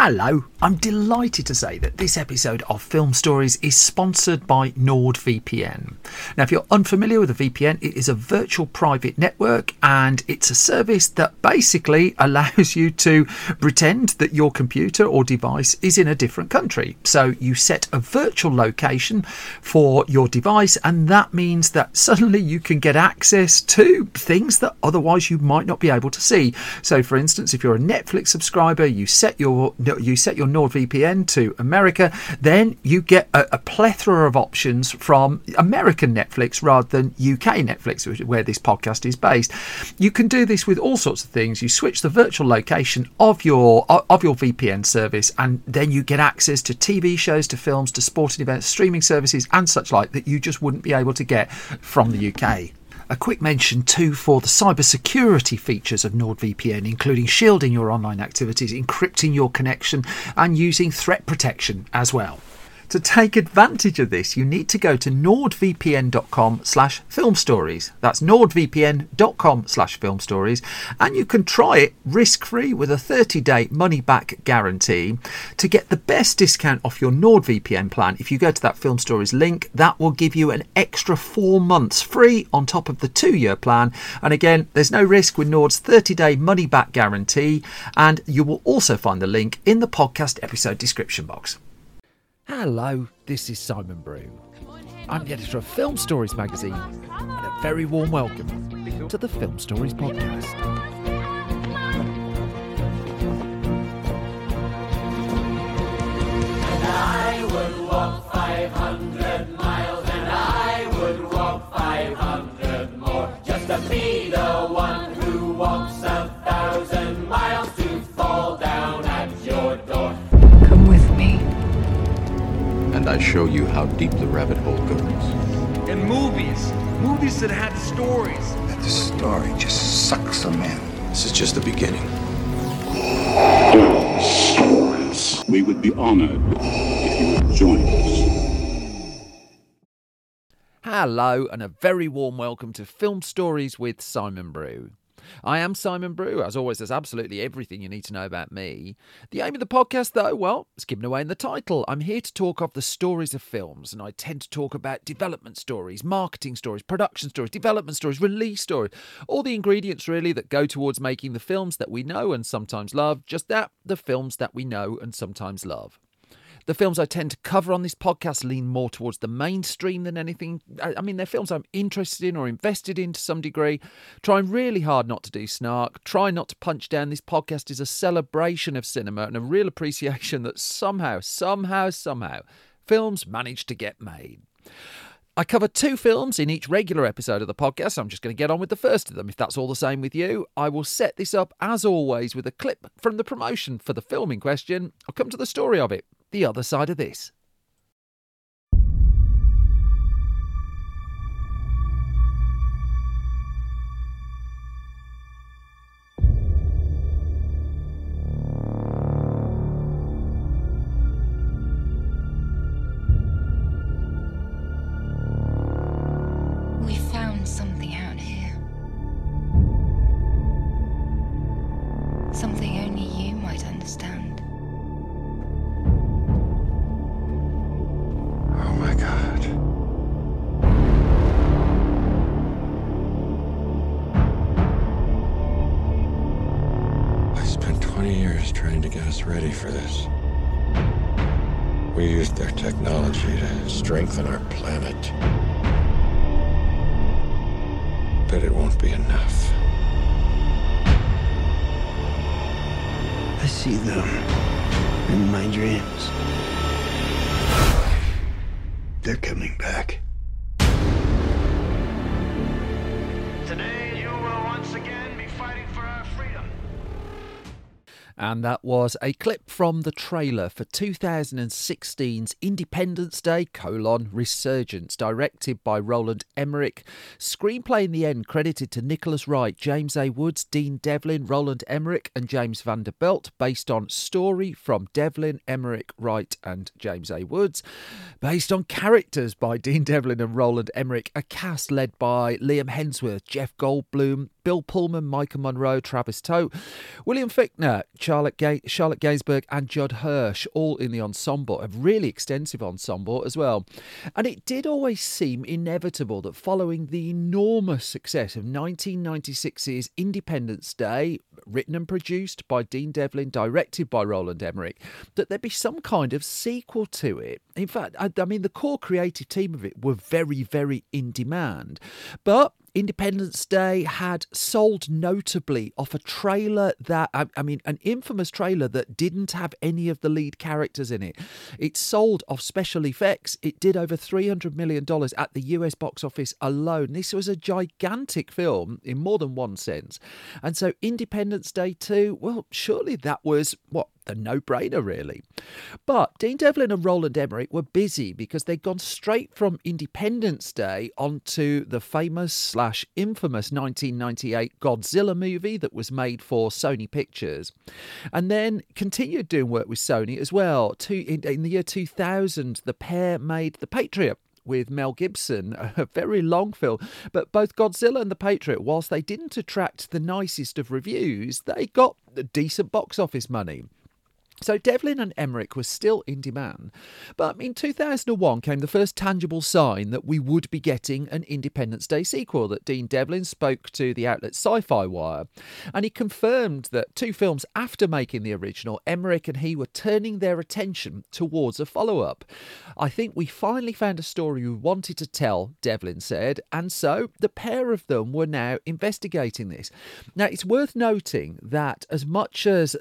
Hello, I'm delighted to say that this episode of Film Stories is sponsored by NordVPN. Now, if you're unfamiliar with a VPN, it is a virtual private network and it's a service that basically allows you to pretend that your computer or device is in a different country. So you set a virtual location for your device and that means that suddenly you can get access to things that otherwise you might not be able to see. So for instance, if you're a Netflix subscriber, you set your NordVPN to America, then you get a plethora of options from American Netflix rather than UK Netflix, which is where this podcast is based. You can do this with all sorts of things. You switch the virtual location of your VPN service, and then you get access to TV shows, to films, to sporting events, streaming services, and such like that you just wouldn't be able to get from the UK. A quick mention too for the cybersecurity features of NordVPN, including shielding your online activities, encrypting your connection and using threat protection as well. To take advantage of this, you need to go to nordvpn.com/filmstories. That's nordvpn.com/filmstories, and you can try it risk-free with a 30-day money-back guarantee. To get the best discount off your NordVPN plan, if you go to that Film Stories link, that will give you an extra 4 months free on top of the 2-year plan. And again, there's no risk with Nord's 30-day money-back guarantee, and you will also find the link in the podcast episode description box. Hello, this is Simon Brew. I'm the editor of Film Stories magazine, and a very warm welcome to the Film Stories podcast. And I would walk 500 miles, and I would walk 500 more, just to be the one who walks 1,000 miles to fall down at your door. Come with me. And I show you how deep the rabbit hole goes. And movies that had stories. That the story just sucks them in. This is just the beginning. Stories. We would be honored if you would join us. Hello, and a very warm welcome to Film Stories with Simon Brew. I am Simon Brew. As always, there's absolutely everything you need to know about me. The aim of the podcast, though, well, it's given away in the title. I'm here to talk of the stories of films, and I tend to talk about development stories, marketing stories, production stories, development stories, release stories, all the ingredients, really, that go towards making the films that we know and sometimes love, just that, the films that we know and sometimes love. The films I tend to cover on this podcast lean more towards the mainstream than anything. I mean, they're films I'm interested in or invested in to some degree. Trying really hard not to do snark. Try not to punch down. This podcast is a celebration of cinema and a real appreciation that somehow, films manage to get made. I cover 2 films in each regular episode of the podcast. I'm just going to get on with the first of them, if that's all the same with you. I will set this up, as always, with a clip from the promotion for the film in question. I'll come to the story of it the other side of this. We found something out here. Something only you might understand. Oh my God. I spent 20 years trying to get us ready for this. We used their technology to strengthen our planet. But it won't be enough. I see them in my dreams. They're coming back. Today you will once again be fighting for our freedom. And that was a clip from the trailer for 2016's Independence Day: Resurgence, directed by Roland Emmerich. Screenplay in the end credited to Nicholas Wright, James A. Woods, Dean Devlin, Roland Emmerich and James Vanderbilt, based on story from Devlin, Emmerich, Wright and James A. Woods. Based on characters by Dean Devlin and Roland Emmerich, a cast led by Liam Hemsworth, Jeff Goldblum, Bill Pullman, Micah Monroe, Travis Tote, William Fichtner, Charlotte Gainsbourg and Judd Hirsch, all in the ensemble, a really extensive ensemble as well. And it did always seem inevitable that following the enormous success of 1996's Independence Day, written and produced by Dean Devlin, directed by Roland Emmerich, that there'd be some kind of sequel to it. In fact, I mean, the core creative team of it were very, very in demand. But Independence Day had sold notably off a trailer that, an infamous trailer that didn't have any of the lead characters in it. It sold off special effects. It did over $300 million at the US box office alone. This was a gigantic film in more than one sense. And so Independence Day 2, well, surely that was, the no-brainer, really. But Dean Devlin and Roland Emmerich were busy because they'd gone straight from Independence Day onto the famous/infamous 1998 Godzilla movie that was made for Sony Pictures, and then continued doing work with Sony as well. In the year 2000, the pair made The Patriot with Mel Gibson, a very long film. But both Godzilla and The Patriot, whilst they didn't attract the nicest of reviews, they got decent box office money. So Devlin and Emmerich were still in demand. But in 2001 came the first tangible sign that we would be getting an Independence Day sequel, that Dean Devlin spoke to the outlet Sci-Fi Wire. And he confirmed that 2 films after making the original, Emmerich and he were turning their attention towards a follow-up. I think we finally found a story we wanted to tell, Devlin said, and so the pair of them were now investigating this. Now, it's worth noting that as much as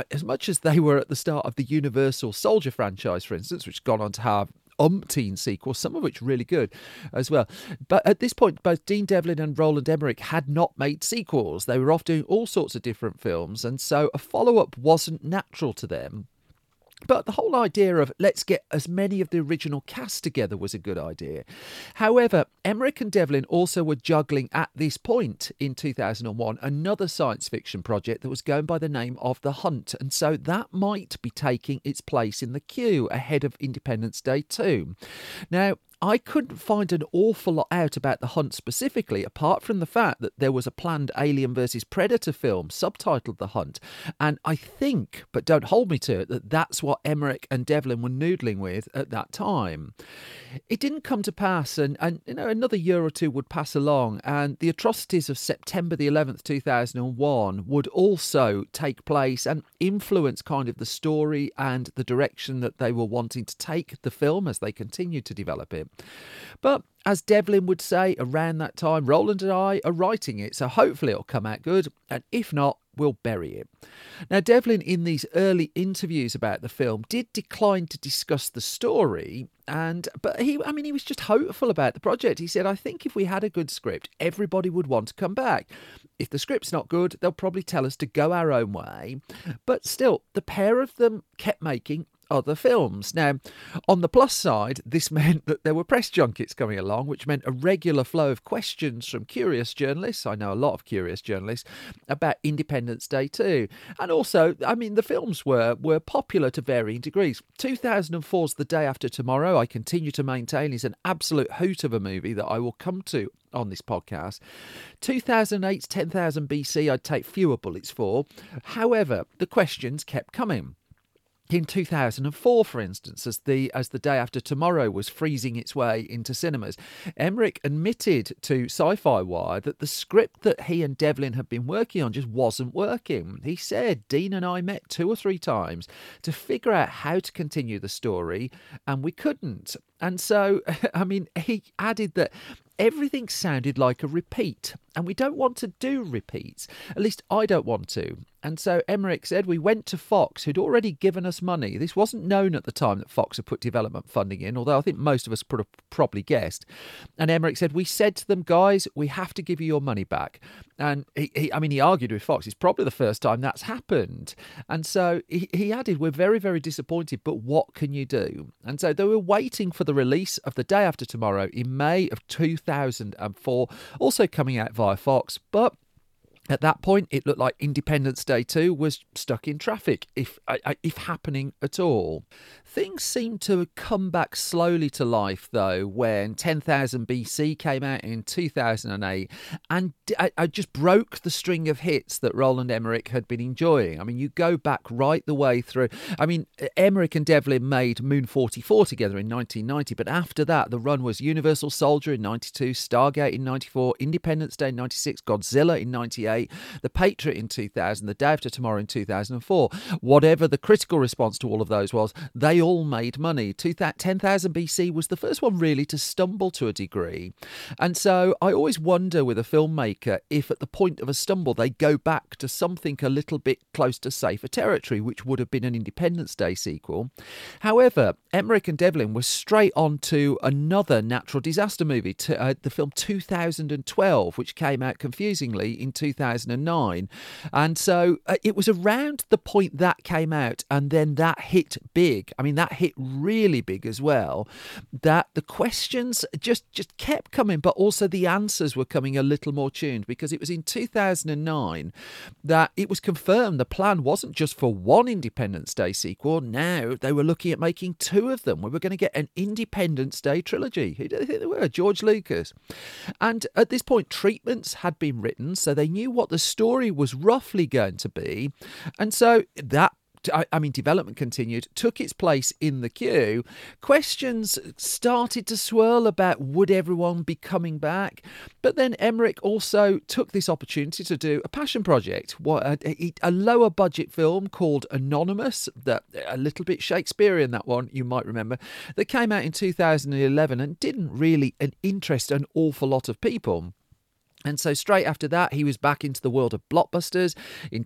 they were at the start of the Universal Soldier franchise, for instance, which has gone on to have umpteen sequels, some of which really good as well. But at this point, both Dean Devlin and Roland Emmerich had not made sequels. They were off doing all sorts of different films, and so a follow-up wasn't natural to them. But the whole idea of let's get as many of the original cast together was a good idea. However, Emmerich and Devlin also were juggling at this point in 2001 another science fiction project that was going by the name of The Hunt, and so that might be taking its place in the queue ahead of Independence Day 2. Now, I couldn't find an awful lot out about The Hunt specifically, apart from the fact that there was a planned Alien vs Predator film subtitled The Hunt. And I think, but don't hold me to it, that that's what Emmerich and Devlin were noodling with at that time. It didn't come to pass, and another year or two would pass along, and the atrocities of September the 11th, 2001 would also take place and influence kind of the story and the direction that they were wanting to take the film as they continued to develop it. But as Devlin would say around that time, Roland and I are writing it, so hopefully it'll come out good, and if not, we'll bury it. Now, Devlin, in these early interviews about the film, did decline to discuss the story, but he was just hopeful about the project. He said, I think if we had a good script, everybody would want to come back. If the script's not good, they'll probably tell us to go our own way. But still, the pair of them kept making other films. Now, on the plus side, this meant that there were press junkets coming along, which meant a regular flow of questions from curious journalists. I know a lot of curious journalists about Independence Day 2. And also, the films were popular to varying degrees. 2004's The Day After Tomorrow, I continue to maintain, is an absolute hoot of a movie that I will come to on this podcast. 2008's 10,000 BC, I'd take fewer bullets for. However, the questions kept coming. In 2004, for instance, as the Day After Tomorrow was freezing its way into cinemas, Emmerich admitted to Sci-Fi Wire that the script that he and Devlin had been working on just wasn't working. He said, Dean and I met 2 or 3 times to figure out how to continue the story, and we couldn't. And so, he added that everything sounded like a repeat, and we don't want to do repeats. At least I don't want to. And so Emmerich said, we went to Fox, who'd already given us money. This wasn't known at the time that Fox had put development funding in, although I think most of us probably guessed. And Emmerich said, we said to them, guys, we have to give you your money back. And he argued with Fox. It's probably the first time that's happened. And so he added, we're very, very disappointed, but what can you do? And so they were waiting for the release of The Day After Tomorrow in May of 2004, also coming out via Fox, but At that point, it looked like Independence Day 2 was stuck in traffic, if happening at all. Things seemed to come back slowly to life, though, when 10,000 BC came out in 2008 and I just broke the string of hits that Roland Emmerich had been enjoying. I mean, you go back right the way through. I mean, Emmerich and Devlin made Moon 44 together in 1990, but after that, the run was Universal Soldier in 92, Stargate in 94, Independence Day in 96, Godzilla in 98, The Patriot in 2000, The Day After Tomorrow in 2004. Whatever the critical response to all of those was, they all made money. 10,000 BC was the first one really to stumble to a degree. And so I always wonder with a filmmaker if at the point of a stumble they go back to something a little bit close to safer territory, which would have been an Independence Day sequel. However, Emmerich and Devlin were straight on to another natural disaster movie, the film 2012, which came out confusingly in 2009. And so it was around the point that came out and then that hit big. I mean, that hit really big as well, that the questions just kept coming, but also the answers were coming a little more tuned, because it was in 2009 that it was confirmed the plan wasn't just for one Independence Day sequel. Now they were looking at making two of them. We were going to get an Independence Day trilogy. Who did they think they were? George Lucas. And at this point, treatments had been written, so they knew what the story was roughly going to be. And so that development continued, took its place in the queue. Questions started to swirl about would everyone be coming back? But then Emmerich also took this opportunity to do a passion project, a lower budget film called Anonymous, that a little bit Shakespearean, that one, you might remember, that came out in 2011 and didn't really interest an awful lot of people. And so straight after that, he was back into the world of blockbusters. In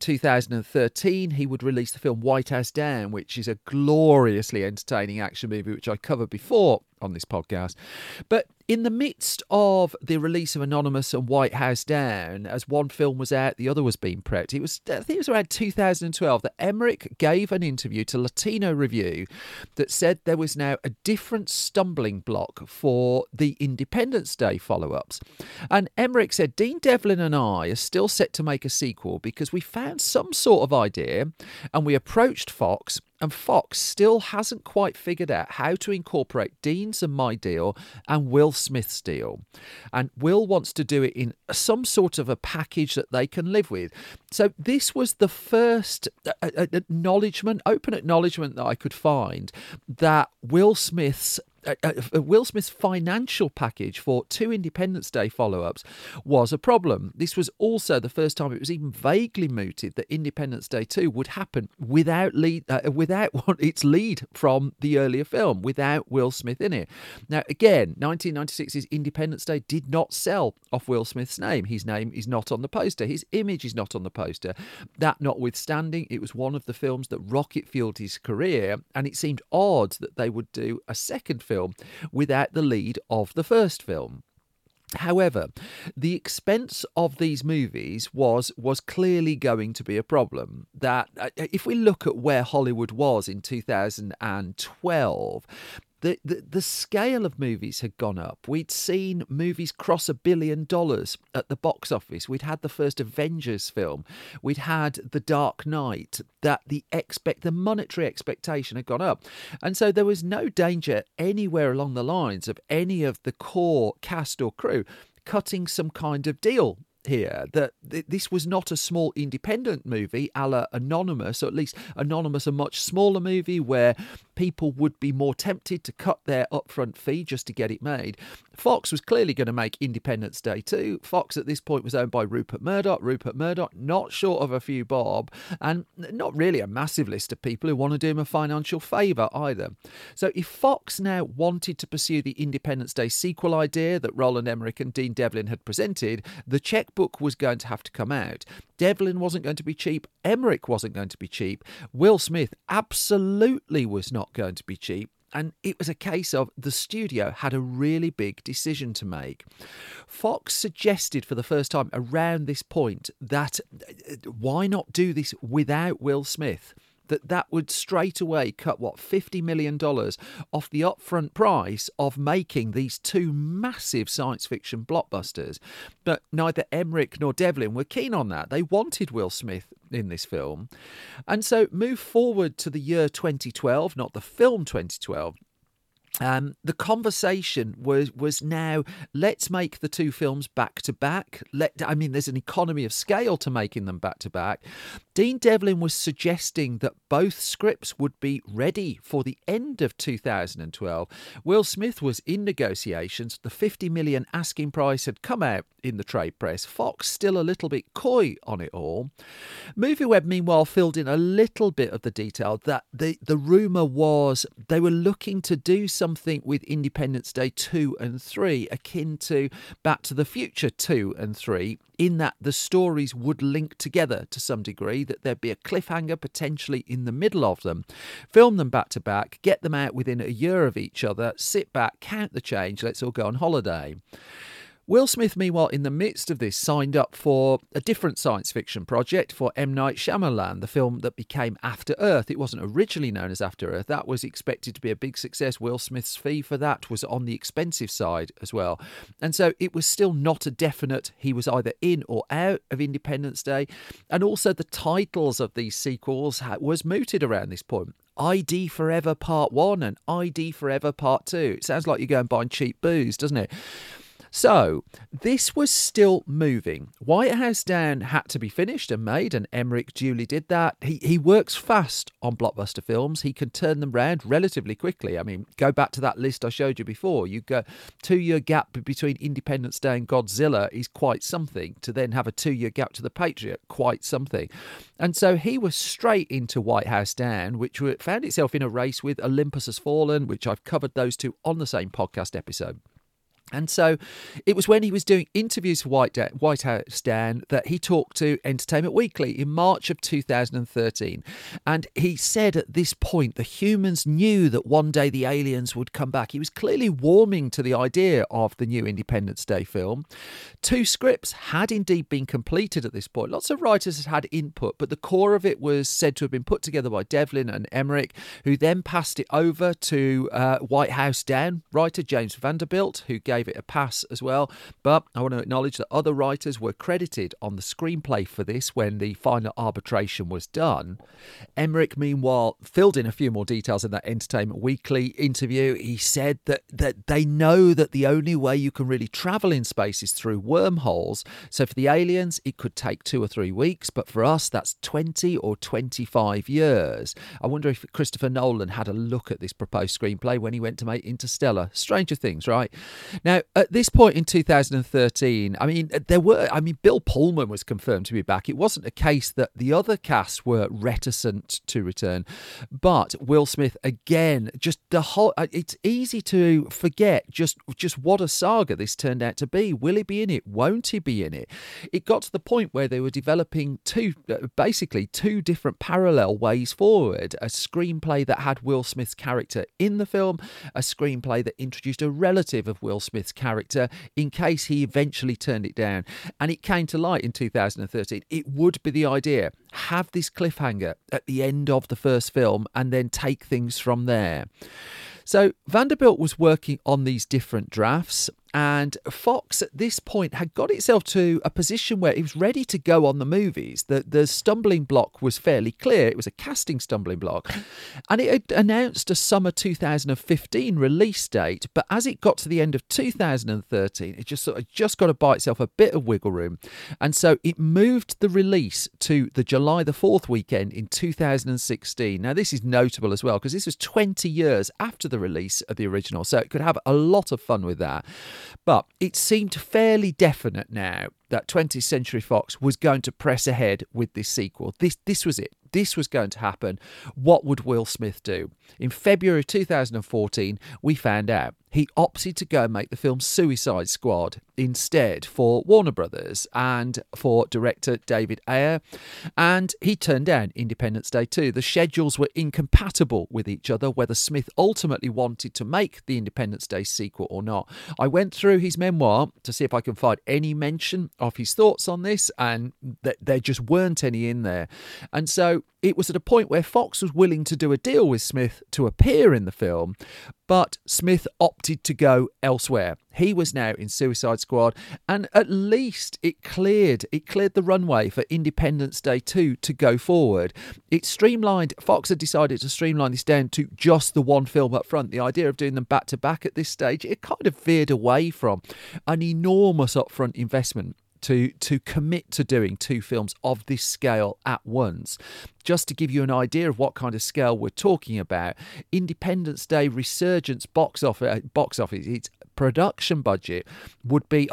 2013, he would release the film White House Down, which is a gloriously entertaining action movie, which I covered before on this podcast. But in the midst of the release of Anonymous and White House Down, as one film was out, the other was being prepped. I think it was around 2012 that Emmerich gave an interview to Latino Review that said there was now a different stumbling block for the Independence Day follow-ups. And Emmerich said, Dean Devlin and I are still set to make a sequel because we found some sort of idea and we approached Fox, and Fox still hasn't quite figured out how to incorporate Dean's and my deal and Will Smith's deal. And Will wants to do it in some sort of a package that they can live with. So this was the first open acknowledgement that I could find that Will Smith's financial package for two Independence Day follow-ups was a problem. This was also the first time it was even vaguely mooted that Independence Day 2 would happen without its lead from the earlier film, without Will Smith in it. Now, again, 1996's Independence Day did not sell off Will Smith's name. His name is not on the poster. His image is not on the poster. That notwithstanding, it was one of the films that rocket-fueled his career, and it seemed odd that they would do a second film without the lead of the first film. However, the expense of these movies was clearly going to be a problem. That if we look at where Hollywood was in 2012, the scale of movies had gone up. We'd seen movies cross $1 billion at the box office. We'd had the first Avengers film. We'd had The Dark Knight. That the monetary expectation had gone up. And so there was no danger anywhere along the lines of any of the core cast or crew cutting some kind of deal here, that this was not a small independent movie a la Anonymous, or at least Anonymous, a much smaller movie where people would be more tempted to cut their upfront fee just to get it made. Fox was clearly going to make Independence Day 2. Fox at this point was owned by Rupert Murdoch. Rupert Murdoch, not short of a few bob, and not really a massive list of people who want to do him a financial favour either. So if Fox now wanted to pursue the Independence Day sequel idea that Roland Emmerich and Dean Devlin had presented, the checkbook was going to have to come out. Devlin wasn't going to be cheap. Emmerich wasn't going to be cheap. Will Smith absolutely was not going to be cheap. And it was a case of the studio had a really big decision to make. Fox suggested for the first time around this point that why not do this without Will Smith? that would straight away cut, $50 million off the upfront price of making these two massive science fiction blockbusters. But neither Emmerich nor Devlin were keen on that. They wanted Will Smith in this film. And so move forward to the year 2012, not the film 2012. The conversation was now, let's make the two films back to back. There's an economy of scale to making them back to back. Dean Devlin was suggesting that both scripts would be ready for the end of 2012. Will Smith was in negotiations. The $50 million asking price had come out in the trade press. Fox still a little bit coy on it all. MovieWeb, meanwhile, filled in a little bit of the detail that the rumour was they were looking to do something with Independence Day 2 and 3, akin to Back to the Future 2 and 3, in that the stories would link together to some degree, that there'd be a cliffhanger potentially in the middle of them, film them back to back, get them out within a year of each other, sit back, count the change, let's all go on holiday. Will Smith, meanwhile, in the midst of this, signed up for a different science fiction project for M. Night Shyamalan, the film that became After Earth. It wasn't originally known as After Earth. That was expected to be a big success. Will Smith's fee for that was on the expensive side as well. And so it was still not a definite he was either in or out of Independence Day. And also the titles of these sequels was mooted around this point. ID Forever Part 1 and ID Forever Part 2. It sounds like you're going buying cheap booze, doesn't it? So this was still moving. White House Down had to be finished and made, and Emmerich duly did that. He works fast on blockbuster films. He can turn them round relatively quickly. I mean, go back to that list I showed you before. You go 2-year gap between Independence Day and Godzilla is quite something. To then have a 2-year gap to The Patriot, quite something. And so he was straight into White House Down, which found itself in a race with Olympus Has Fallen, which I've covered those two on the same podcast episode. And so it was when he was doing interviews for White House Down that he talked to Entertainment Weekly in March of 2013. And he said at this point the humans knew that one day the aliens would come back. He was clearly warming to the idea of the new Independence Day film. 2 scripts had indeed been completed at this point. Lots of writers had input, but the core of it was said to have been put together by Devlin and Emmerich, who then passed it over to White House Down writer James Vanderbilt, who gave it a pass as well. But I want to acknowledge that other writers were credited on the screenplay for this when the final arbitration was done. Emmerich, meanwhile, filled in a few more details in that Entertainment Weekly interview. He said that they know that the only way you can really travel in space is through wormholes. So for the aliens, it could take 2 or 3 weeks, but for us, that's 20 or 25 years. I wonder if Christopher Nolan had a look at this proposed screenplay when he went to make Interstellar. Stranger things, right? Now, at this point in 2013, Bill Pullman was confirmed to be back. It wasn't a case that the other cast were reticent to return, but Will Smith, again, just the whole, it's easy to forget just what a saga this turned out to be. Will he be in it? Won't he be in it? It got to the point where they were developing two different parallel ways forward. A screenplay that had Will Smith's character in the film, a screenplay that introduced a relative of Will Smith's character in case he eventually turned it down. And it came to light in 2013. It would be the idea, have this cliffhanger at the end of the first film and then take things from there. So Vanderbilt was working on these different drafts, and Fox at this point had got itself to a position where it was ready to go on the movies. The stumbling block was fairly clear. It was a casting stumbling block. And it had announced a summer 2015 release date, but as it got to the end of 2013, it just got to buy itself a bit of wiggle room. And so it moved the release to the July the 4th weekend in 2016. Now, this is notable as well, because this was 20 years after the release of the original, so it could have a lot of fun with that. But it seemed fairly definite now that 20th Century Fox was going to press ahead with this sequel. This was it. This was going to happen. What would Will Smith do? In February 2014, we found out. he opted to go and make the film Suicide Squad instead for Warner Brothers and for director David Ayer, and he turned down Independence Day 2. The schedules were incompatible with each other, whether Smith ultimately wanted to make the Independence Day sequel or not. I went through his memoir to see if I can find any mention of his thoughts on this, and there just weren't any in there. And so it was at a point where Fox was willing to do a deal with Smith to appear in the film, but Smith opted to go elsewhere. He was now in Suicide Squad, and at least it cleared the runway for Independence Day 2 to go forward. It streamlined. Fox had decided to streamline this down to just the one film up front. The idea of doing them back to back at this stage, it kind of veered away from an enormous upfront investment to commit to doing two films of this scale at once. Just to give you an idea of what kind of scale we're talking about, Independence Day Resurgence box office, its production budget would be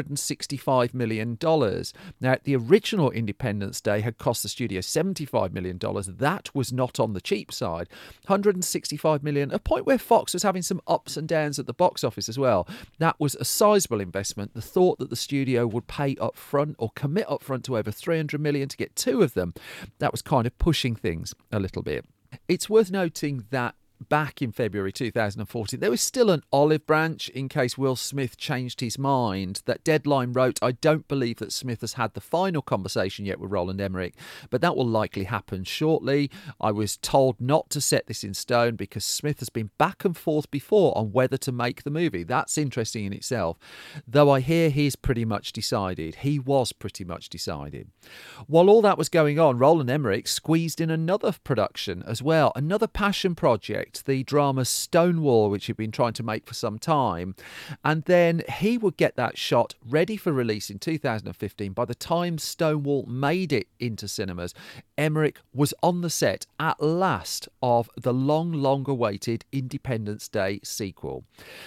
$165 million. Now, the original Independence Day had cost the studio $75 million. That was not on the cheap side. $165 million, a point where Fox was having some ups and downs at the box office as well. That was a sizable investment. The thought that the studio would pay up front or commit up front to over $300 million to get two of them, that was kind of pushing things a little bit. It's worth noting that back in February 2014, there was still an olive branch in case Will Smith changed his mind. That Deadline wrote, I don't believe that Smith has had the final conversation yet with Roland Emmerich, but that will likely happen shortly. I was told not to set this in stone because Smith has been back and forth before on whether to make the movie. That's interesting in itself. Though I hear he's pretty much decided. He was pretty much decided. While all that was going on, Roland Emmerich squeezed in another production as well, another passion project, the drama Stonewall, which he'd been trying to make for some time. And then he would get that shot ready for release in 2015. By the time Stonewall made it into cinemas, Emmerich was on the set at last of the long awaited Independence Day sequel.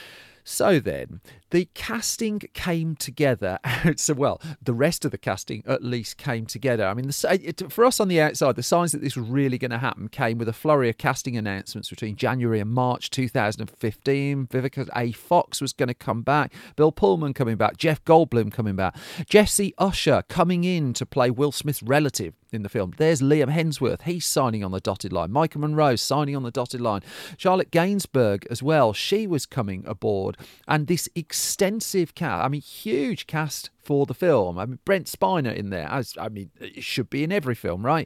So then, the casting came together. The rest of the casting at least came together. I mean, for us on the outside, the signs that this was really going to happen came with a flurry of casting announcements between January and March 2015. Vivica A. Fox was going to come back, Bill Pullman coming back, Jeff Goldblum coming back, Jesse Usher coming in to play Will Smith's relative in the film. There's Liam Hemsworth. He's signing on the dotted line. Micah Monroe signing on the dotted line. Charlotte Gainsbourg as well. She was coming aboard. And this extensive cast, huge cast for the film. Brent Spiner in there. It should be in every film, right?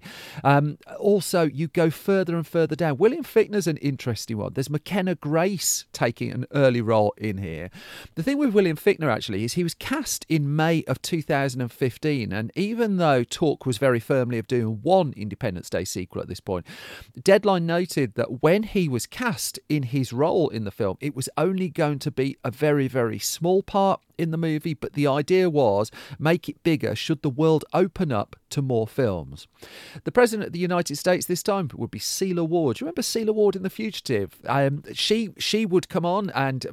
Also, you go further and further down. William Fichtner's an interesting one. There's McKenna Grace taking an early role in here. The thing with William Fichtner, actually, is he was cast in May of 2015, and even though talk was very firmly of doing one Independence Day sequel at this point, Deadline noted that when he was cast in his role in the film, it was only going to be a very, very small part in the movie, but the idea was make it bigger should the world open up to more films. The President of the United States this time would be Celia Ward. Do you remember Celia Ward in The Fugitive? She would come on, and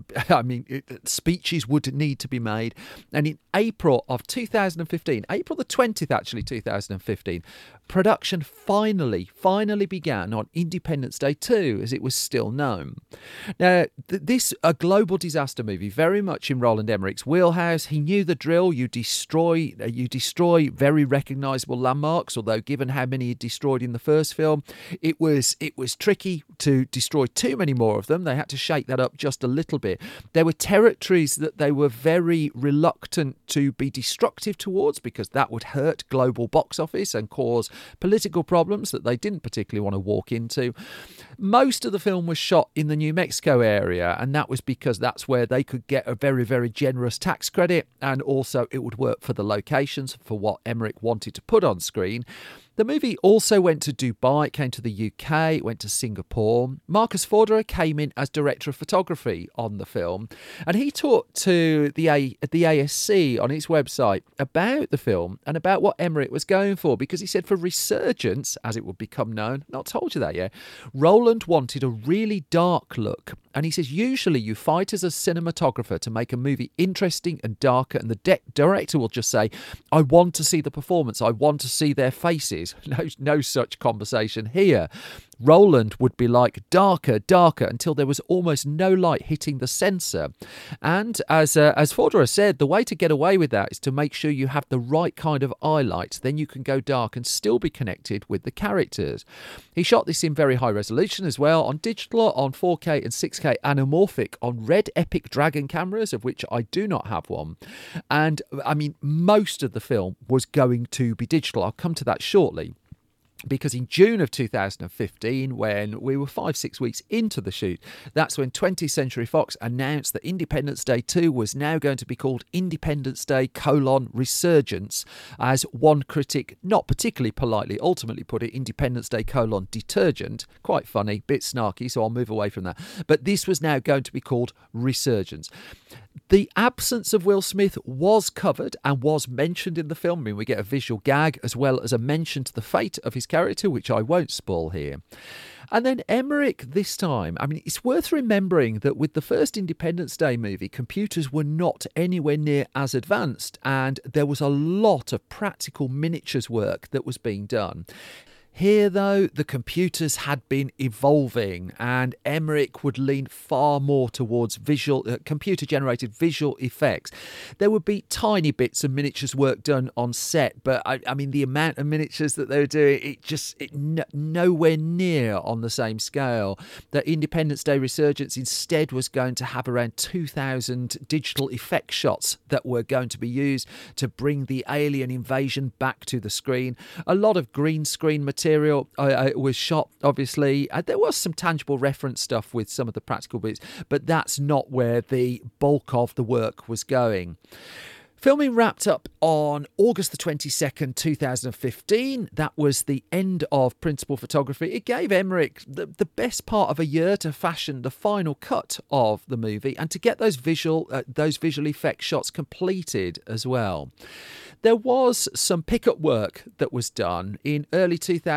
speeches would need to be made. And in April of 2015, April the 20th actually, 2015, production finally began on Independence Day 2, as it was still known. Now, this a global disaster movie, very much in Roland Emmerich's wheelhouse. He knew the drill. You destroy very recognisable landmarks, although given how many he destroyed in the first film, it was tricky to destroy too many more of them. They had to shake that up just a little bit. There were territories that they were very reluctant to be destructive towards because that would hurt global box office and cause political problems that they didn't particularly want to walk into. Most of the film was shot in the New Mexico area, and that was because that's where they could get a very, very generous tax credit, and also it would work for the locations for what Emmerich wanted to put on screen. The movie also went to Dubai, it came to the UK, it went to Singapore. Marcus Forderer came in as director of photography on the film, and he talked to the ASC on its website about the film and about what Emmerich was going for, because he said for Resurgence, as it would become known, not told you that yet, Roland wanted a really dark look. And he says, usually you fight as a cinematographer to make a movie interesting and darker, and the director will just say, I want to see the performance, I want to see their faces. No such conversation here. Roland would be like darker, darker until there was almost no light hitting the sensor. And as Fordora said, the way to get away with that is to make sure you have the right kind of eye light. Then you can go dark and still be connected with the characters. He shot this in very high resolution as well, on digital, on 4K and 6K anamorphic, on Red Epic Dragon cameras, of which I do not have one. And I mean, most of the film was going to be digital. I'll come to that shortly. Because in June of 2015, when we were 5-6 weeks into the shoot, that's when 20th Century Fox announced that Independence Day 2 was now going to be called Independence Day: Resurgence, as one critic, not particularly politely, ultimately put it, Independence Day: Detergent. Quite funny, bit snarky, so I'll move away from that. But this was now going to be called Resurgence. The absence of Will Smith was covered and was mentioned in the film. I mean, we get a visual gag as well as a mention to the fate of his character, which I won't spoil here. And then Emmerich this time, I mean, it's worth remembering that with the first Independence Day movie, computers were not anywhere near as advanced, and there was a lot of practical miniatures work that was being done. Here, though, the computers had been evolving, and Emmerich would lean far more towards computer-generated visual effects. There would be tiny bits of miniatures work done on set, but I mean, the amount of miniatures that they were doing, nowhere near on the same scale. The Independence Day Resurgence instead was going to have around 2,000 digital effect shots that were going to be used to bring the alien invasion back to the screen. A lot of green screen material was shot, obviously. There was some tangible reference stuff with some of the practical bits, but that's not where the bulk of the work was going. Filming wrapped up on August the 22nd, 2015. That was the end of principal photography. It gave Emmerich the best part of a year to fashion the final cut of the movie and to get those visual effect shots completed as well. There was some pickup work that was done in early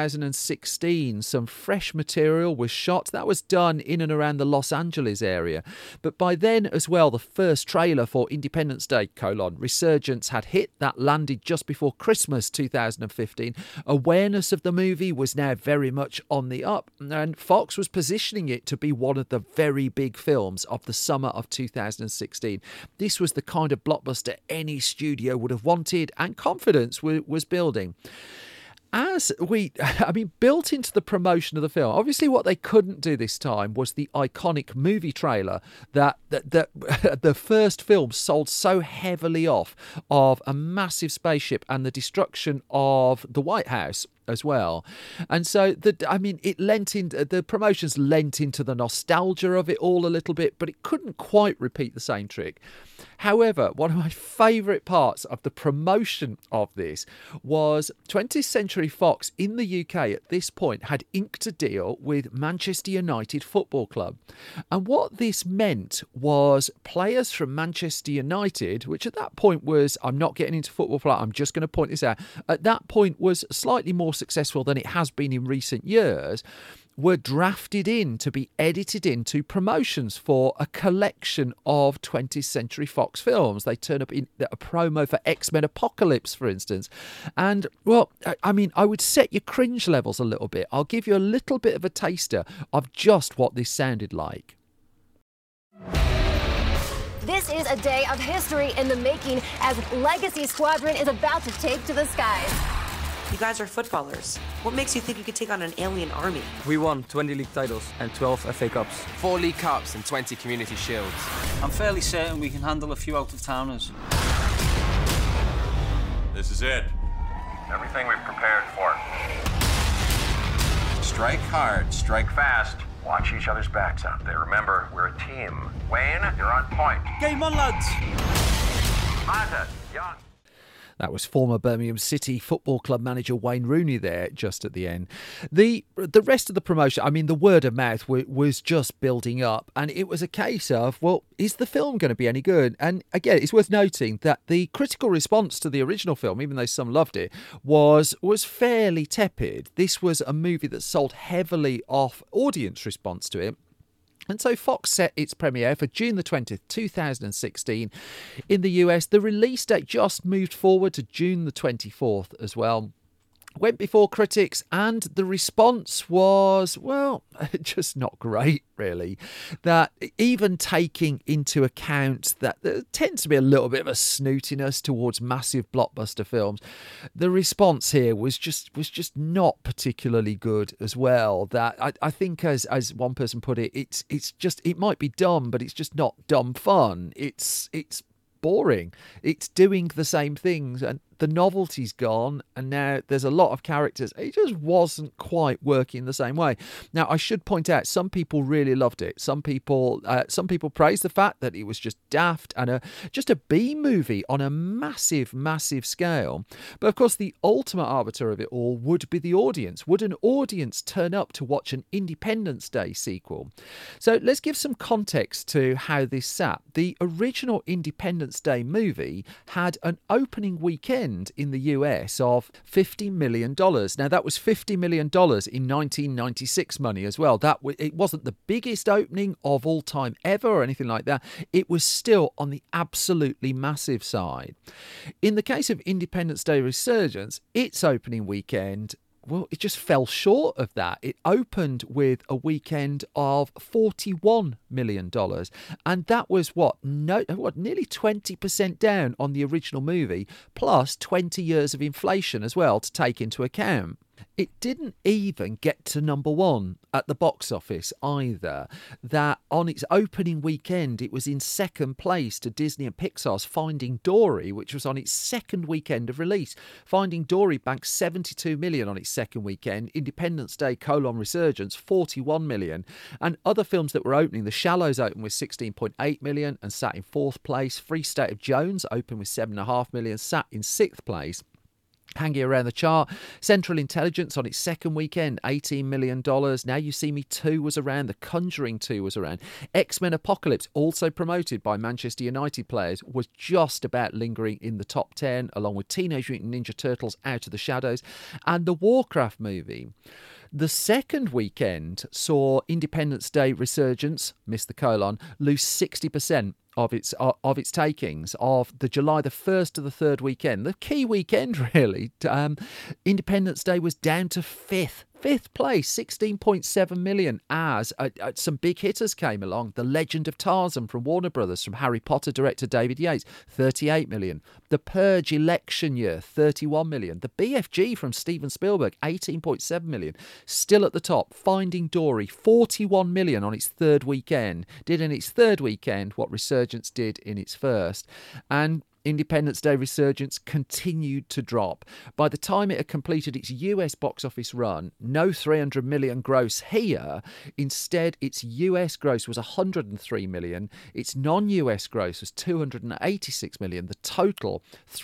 2016. Some fresh material was shot. That was done in and around the Los Angeles area. But by then as well, the first trailer for Independence Day: Resurgence had hit. That landed just before Christmas 2015. Awareness of the movie was now very much on the up, and Fox was positioning it to be one of the very big films of the summer of 2016. This was the kind of blockbuster any studio would have wanted, and confidence was building. Built into the promotion of the film, obviously what they couldn't do this time was the iconic movie trailer that the first film sold so heavily off, of a massive spaceship and the destruction of the White House as well. And so the promotions lent into the nostalgia of it all a little bit, but it couldn't quite repeat the same trick. However, one of my favourite parts of the promotion of this was 20th Century Fox in the UK at this point had inked a deal with Manchester United Football Club. And what this meant was players from Manchester United, which at that point was, I'm not getting into football play, I'm just going to point this out, at that point was slightly more successful than it has been in recent years, were drafted in to be edited into promotions for a collection of 20th Century Fox films. They turn up in a promo for X-Men Apocalypse, for instance. And, well, I would set your cringe levels a little bit. I'll give you a little bit of a taster of just what this sounded like. This is a day of history in the making as Legacy Squadron is about to take to the skies. You guys are footballers. What makes you think you could take on an alien army? We won 20 league titles and 12 FA Cups. 4 League Cups and 20 Community Shields. I'm fairly certain we can handle a few out-of-towners. This is it. Everything we've prepared for. Strike hard, strike fast. Watch each other's backs out there. Remember, we're a team. Wayne, you're on point. Game on, lads! Mazza, young. That was former Birmingham City Football Club manager Wayne Rooney there just at the end. The rest of the promotion, the word of mouth was just building up, and it was a case of, well, is the film going to be any good? And again, it's worth noting that the critical response to the original film, even though some loved it, was fairly tepid. This was a movie that sold heavily off audience response to it. And so Fox set its premiere for June the 20th, 2016 in the US. The release date just moved forward to June the 24th as well. Went before critics, and the response was, well, just not great, really. That even taking into account that there tends to be a little bit of a snootiness towards massive blockbuster films, the response here was just not particularly good as well. That I think, as one person put it, it might be dumb, but it's just not dumb fun. It's boring. It's doing the same things, and the novelty's gone, and now there's a lot of characters. It just wasn't quite working the same way. Now, I should point out, some people really loved it. Some people praised the fact that it was just daft and just a B movie on a massive, massive scale. But of course, the ultimate arbiter of it all would be the audience. Would an audience turn up to watch an Independence Day sequel? So let's give some context to how this sat. The original Independence Day movie had an opening weekend in the US of $50 million. Now, that was $50 million in 1996 money as well. It wasn't the biggest opening of all time ever or anything like that. It was still on the absolutely massive side. In the case of Independence Day Resurgence, its opening weekend, well, it just fell short of that. It opened with a weekend of $41 million. And that was nearly 20% down on the original movie, plus 20 years of inflation as well to take into account. It didn't even get to number one at the box office either. That on its opening weekend, it was in second place to Disney and Pixar's Finding Dory, which was on its second weekend of release. Finding Dory banked $72 million on its second weekend. Independence Day: Resurgence, $41 million. And other films that were opening, The Shallows opened with $16.8 million and sat in fourth place. Free State of Jones opened with $7.5 million, sat in sixth place. Hanging around the chart, Central Intelligence on its second weekend, $18 million. Now You See Me 2 was around. The Conjuring 2 was around. X-Men Apocalypse, also promoted by Manchester United players, was just about lingering in the top 10, along with Teenage Mutant Ninja Turtles: Out of the Shadows and the Warcraft movie. The second weekend saw Independence Day Resurgence, lose 60% of its takings of the July the 1st to the 3rd weekend. The key weekend, really. Independence Day was down to fifth place, $16.7 million, as some big hitters came along. The Legend of Tarzan from Warner Brothers, from Harry Potter director David Yates, $38 million. The Purge Election Year, $31 million. The BFG from Steven Spielberg, $18.7 million. Still at the top, Finding Dory, $41 million on its third weekend. Did in its third weekend what Resurgence did in its first. And Independence Day Resurgence continued to drop. By the time it had completed its US box office run, no $300 million gross here. Instead, its US gross was $103 million. Its non-US gross was $286 million. The total,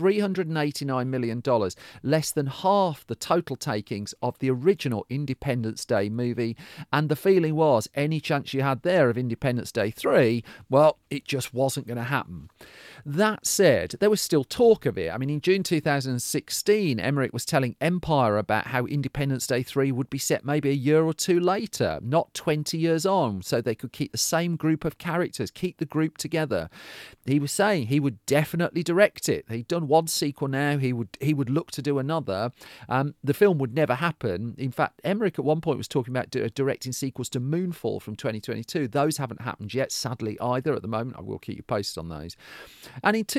$389 million, less than half the total takings of the original Independence Day movie. And the feeling was, any chance you had there of Independence Day 3, well, it just wasn't going to happen. That said, there was still talk of it. I mean, in June 2016, Emmerich was telling Empire about how Independence Day 3 would be set maybe a year or two later, not 20 years on, so they could keep the same group of characters, keep the group together. He was saying he would definitely direct it. He'd done one sequel now, he would look to do another. The film would never happen. In fact, Emmerich at one point was talking about directing sequels to Moonfall from 2022. Those haven't happened yet, sadly, either at the moment. I will keep you posted on those. And in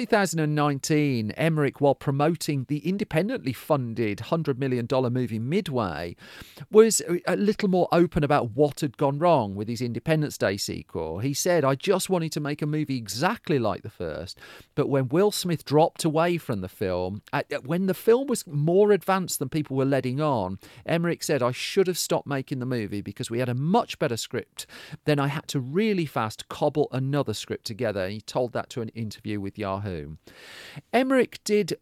2019, Emmerich, while promoting the independently funded $100 million movie Midway, was a little more open about what had gone wrong with his Independence Day sequel. He said, "I just wanted to make a movie exactly like the first, but when Will Smith dropped away from the film, when the film was more advanced than people were letting on, Emmerich said, I should have stopped making the movie because we had a much better script. Then I had to really fast cobble another script together." He told that to an interview with Yahoo. Emmerich did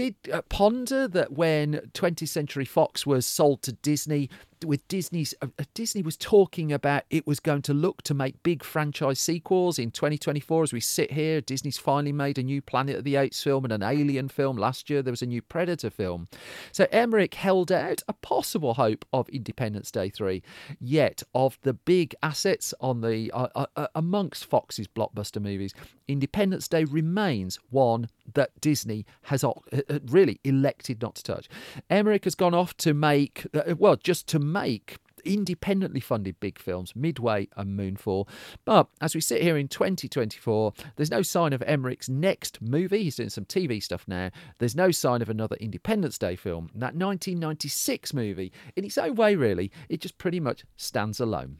ponder that when 20th Century Fox was sold to Disney, with Disney was talking about it was going to look to make big franchise sequels in 2024. As we sit here, Disney's finally made a new Planet of the Apes film and an Alien film. Last year there was a new Predator film. So Emmerich held out a possible hope of Independence Day 3. Yet of the big assets on the amongst Fox's blockbuster movies, Independence Day remains one that Disney has really elected not to touch. Emmerich has gone off to make, just to make independently funded big films, Midway and Moonfall. But as we sit here in 2024, there's no sign of Emmerich's next movie. He's doing some TV stuff now. There's no sign of another Independence Day film. And that 1996 movie, in its own way, really, it just pretty much stands alone.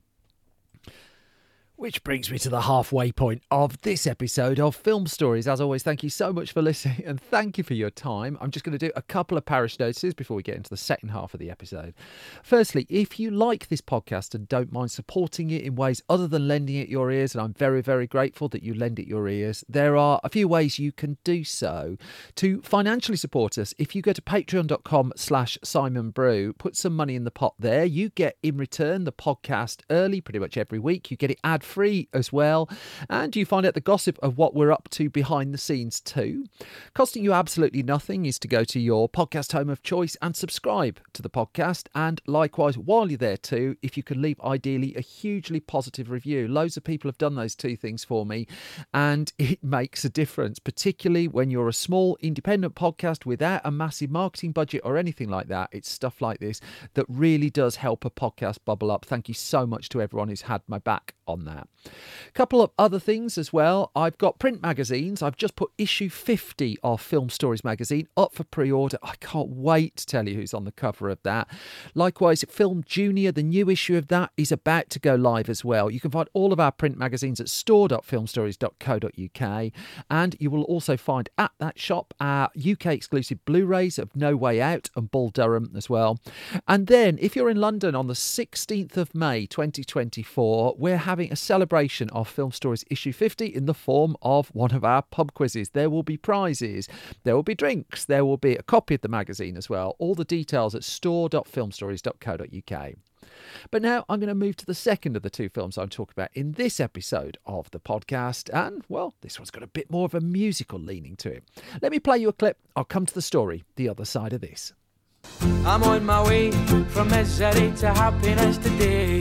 Which brings me to the halfway point of this episode of Film Stories. As always, thank you so much for listening and thank you for your time. I'm just going to do a couple of parish notices before we get into the second half of the episode. Firstly, if you like this podcast and don't mind supporting it in ways other than lending it your ears, and I'm very, very grateful that you lend it your ears, there are a few ways you can do so. To financially support us, if you go to patreon.com/Simon Brew, put some money in the pot there. You get in return the podcast early pretty much every week. You get it ad-free as well, and you find out the gossip of what we're up to behind the scenes too. Costing you absolutely nothing is to go to your podcast home of choice and subscribe to the podcast, and likewise while you're there too, if you can leave ideally a hugely positive review. Loads of people have done those two things for me and it makes a difference, particularly when you're a small independent podcast without a massive marketing budget or anything like that. It's stuff like this that really does help a podcast bubble up. Thank you so much to everyone who's had my back on that. A couple of other things as well. I've got print magazines. I've just put issue 50 of Film Stories magazine up for pre-order. I can't wait to tell you who's on the cover of that. Likewise, Film Junior, the new issue of that, is about to go live as well. You can find all of our print magazines at store.filmstories.co.uk, and you will also find at that shop our UK exclusive Blu-rays of No Way Out and Bull Durham as well. And then if you're in London on the 16th of May 2024, we're having a celebration of Film Stories issue 50 in the form of one of our pub quizzes. There will be prizes, there will be drinks, there will be a copy of the magazine as well. All the details at store.filmstories.co.uk. But now I'm going to move to the second of the two films I'm talking about in this episode of the podcast, and well, this one's got a bit more of a musical leaning to it. Let me play you a clip. I'll come to the story the other side of this. I'm on my way from misery to happiness today.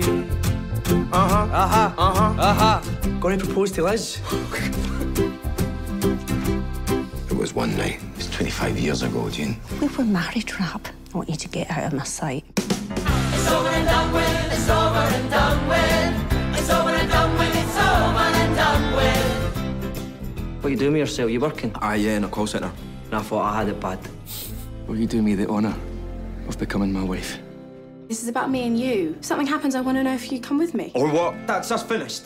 Gonna propose to Liz. It was one night. It was 25 years ago, Jane. We were married, Rab. I want you to get out of my sight. It's over and done with, it's over and done with. It's over and done with, it's over and done with. What are you doing with yourself? You working? Yeah, in a call centre. And I thought I had it bad. Will you do me the honour of becoming my wife? This is about me and you. If something happens, I want to know if you come with me. Or what? That's us finished.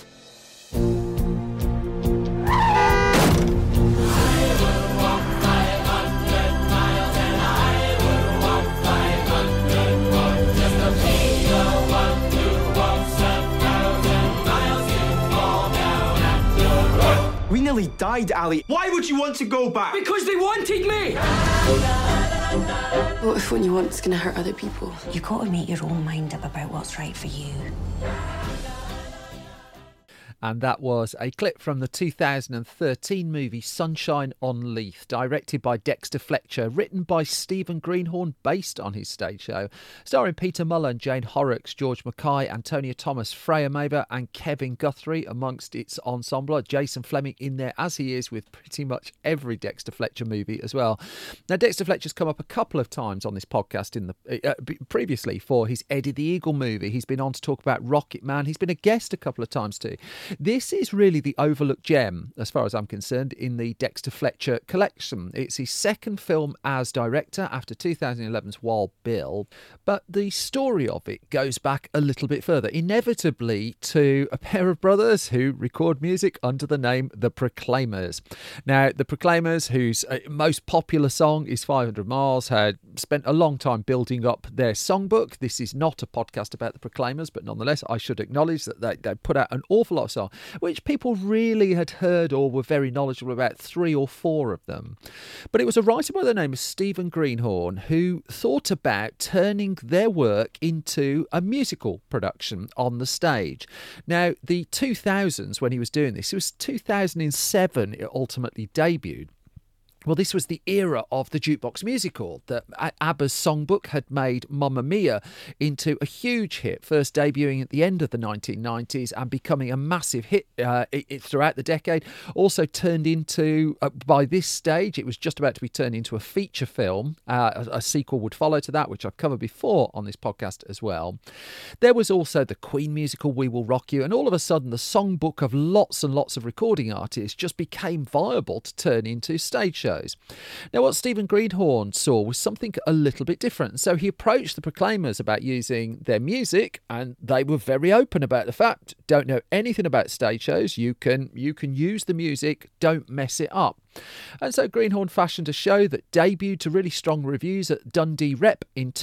We nearly died, Ali. Why would you want to go back? Because they wanted me! What if what you want is going to hurt other people? You've got to make your own mind up about what's right for you. And that was a clip from the 2013 movie Sunshine on Leith, directed by Dexter Fletcher, written by Stephen Greenhorn, based on his stage show, starring Peter Mullen, Jane Horrocks, George Mackay, Antonia Thomas, Freya Maber and Kevin Guthrie amongst its ensemble. Jason Fleming in there, as he is with pretty much every Dexter Fletcher movie as well. Now, Dexter Fletcher's come up a couple of times on this podcast in the previously for his Eddie the Eagle movie. He's been on to talk about Rocket Man. He's been a guest a couple of times too. This is really the overlooked gem, as far as I'm concerned, in the Dexter Fletcher collection. It's his second film as director after 2011's Wild Bill, but the story of it goes back a little bit further, inevitably to a pair of brothers who record music under the name The Proclaimers. Now, The Proclaimers, whose most popular song is 500 Miles, had spent a long time building up their songbook. This is not a podcast about The Proclaimers, but nonetheless, I should acknowledge that they put out an awful lot of songs, which people really had heard or were very knowledgeable about, 3 or 4 of them. But it was a writer by the name of Stephen Greenhorn who thought about turning their work into a musical production on the stage. Now, the 2000s, when he was doing this, it was 2007 it ultimately debuted. Well, this was the era of the jukebox musical. That ABBA's songbook had made Mamma Mia into a huge hit, first debuting at the end of the 1990s and becoming a massive hit throughout the decade. Also turned into, by this stage, it was just about to be turned into a feature film. A sequel would follow to that, which I've covered before on this podcast as well. There was also the Queen musical, We Will Rock You, and all of a sudden the songbook of lots and lots of recording artists just became viable to turn into stage shows. Now, what Stephen Greenhorn saw was something a little bit different. So he approached the Proclaimers about using their music, and they were very open about the fact, don't know anything about stage shows, you can use the music, don't mess it up. And so Greenhorn fashioned a show that debuted to really strong reviews at Dundee Rep in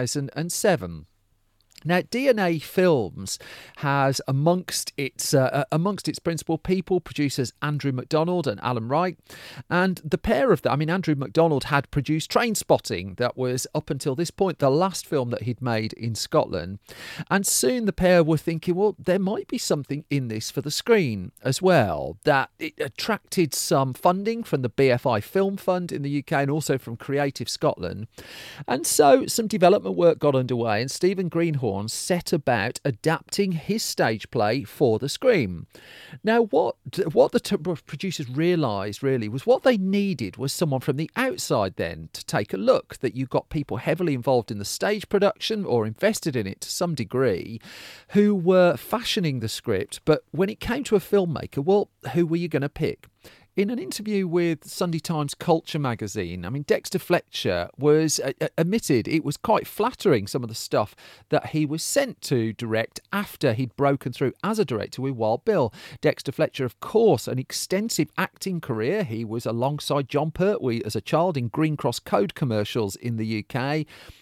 2007. Now, DNA Films has amongst its principal people producers Andrew McDonald and Alan Wright, and the pair of them, I mean, Andrew McDonald had produced Trainspotting, that was up until this point the last film that he'd made in Scotland, and soon the pair were thinking, well, there might be something in this for the screen as well. That it attracted some funding from the BFI Film Fund in the UK and also from Creative Scotland, and so some development work got underway, and Stephen Greenhorn set about adapting his stage play for the screen. Now, what the producers realised really was what they needed was someone from the outside then to take a look, that you got people heavily involved in the stage production or invested in it to some degree who were fashioning the script, but when it came to a filmmaker, well, who were you going to pick? In an interview with Sunday Times Culture magazine, I mean, Dexter Fletcher was admitted it was quite flattering, some of the stuff that he was sent to direct after he'd broken through as a director with Wild Bill. Dexter Fletcher, of course, an extensive acting career. He was alongside John Pertwee as a child in Green Cross Code commercials in the UK,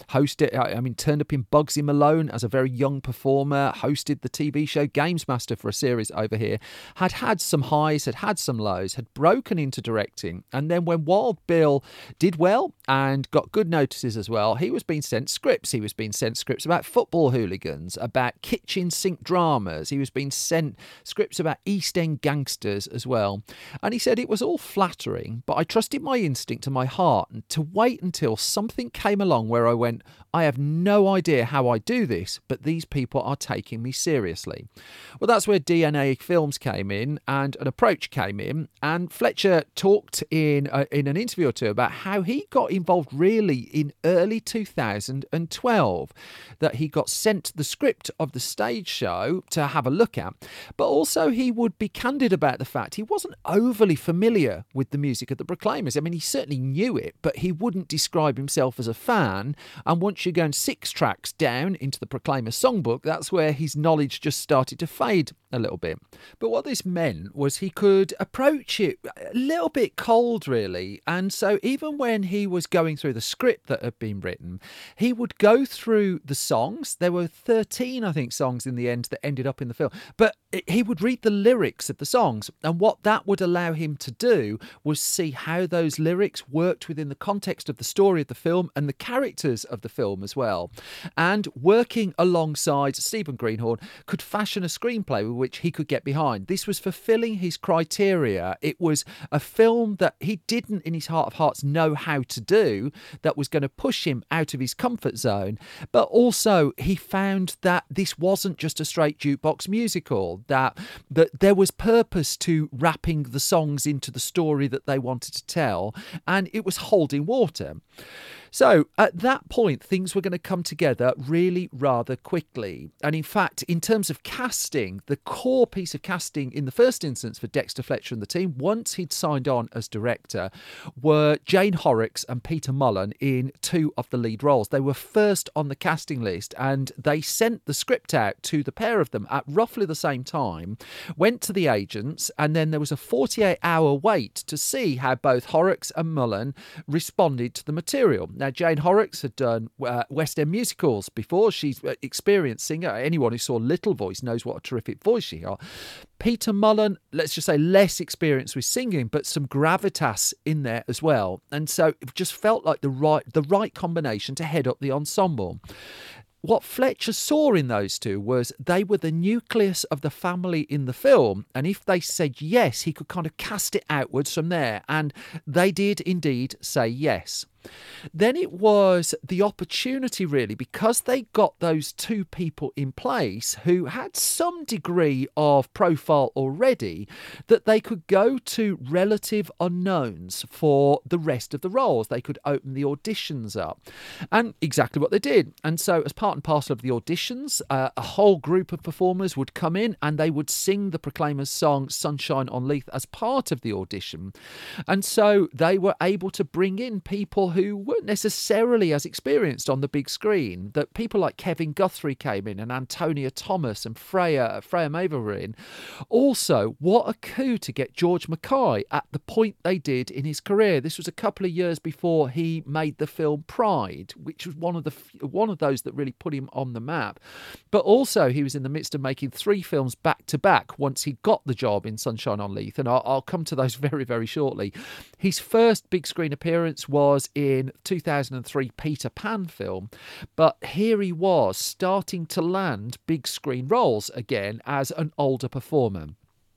turned up in Bugsy Malone as a very young performer, hosted the TV show Games Master for a series over here, had some highs, had some lows, had broken into directing, and then when Wild Bill did well and got good notices as well, he was being sent scripts. He was being sent scripts about football hooligans, about kitchen sink dramas. He was being sent scripts about East End gangsters as well. And he said it was all flattering, but I trusted my instinct and my heart to wait until something came along where I went, I have no idea how I do this, but these people are taking me seriously. Well, that's where DNA Films came in and an approach came in, and Fletcher talked in an interview or two about how he got involved really in early 2012, that he got sent the script of the stage show to have a look at, but also he would be candid about the fact he wasn't overly familiar with the music of the Proclaimers. I mean, he certainly knew it, but he wouldn't describe himself as a fan, and once you go 6 tracks down into the Proclaimers songbook, that's where his knowledge just started to fade a little bit. But what this meant was he could approach it a little bit cold, really. And so even when he was going through the script that had been written, he would go through the songs. There were 13, I think, songs in the end that ended up in the film. But he would read the lyrics of the songs. And what that would allow him to do was see how those lyrics worked within the context of the story of the film and the characters of the film as well. And working alongside Stephen Greenhorn could fashion a screenplay with which he could get behind. This was fulfilling his criteria. It was a film that he didn't, in his heart of hearts, know how to do, that was going to push him out of his comfort zone. But also, he found that this wasn't just a straight jukebox musical, that there was purpose to wrapping the songs into the story that they wanted to tell, and it was holding water. So at that point, things were going to come together really rather quickly. And in fact, in terms of casting, the core piece of casting in the first instance for Dexter Fletcher and the team, once he'd signed on as director, were Jane Horrocks and Peter Mullen in 2 of the lead roles. They were first on the casting list, and they sent the script out to the pair of them at roughly the same time, went to the agents, and then there was a 48-hour wait to see how both Horrocks and Mullen responded to the material. Now, Jane Horrocks had done West End musicals before. She's an experienced singer. Anyone who saw Little Voice knows what a terrific voice she got. Peter Mullen, let's just say less experience with singing, but some gravitas in there as well. And so it just felt like the right combination to head up the ensemble. what Fletcher saw in those two was they were the nucleus of the family in the film, and if they said yes, he could kind of cast it outwards from there, and they did indeed say yes. Then it was the opportunity, really, because they got those two people in place who had some degree of profile already, that they could go to relative unknowns for the rest of the roles. They could open the auditions up, and exactly what they did. And so as part and parcel of the auditions, a whole group of performers would come in and they would sing the Proclaimers song Sunshine on Leith as part of the audition. And so they were able to bring in people who weren't necessarily as experienced on the big screen. That people like Kevin Guthrie came in, and Antonia Thomas and Freya Mavor were in. Also, what a coup to get George Mackay at the point they did in his career. This was a couple of years before he made the film Pride, which was one of those that really put him on the map. But also he was in the midst of making 3 films back to back once he got the job in Sunshine on Leith, and I'll come to those very, very shortly. His first big screen appearance was in 2003 Peter Pan film, but here he was starting to land big screen roles again as an older performer.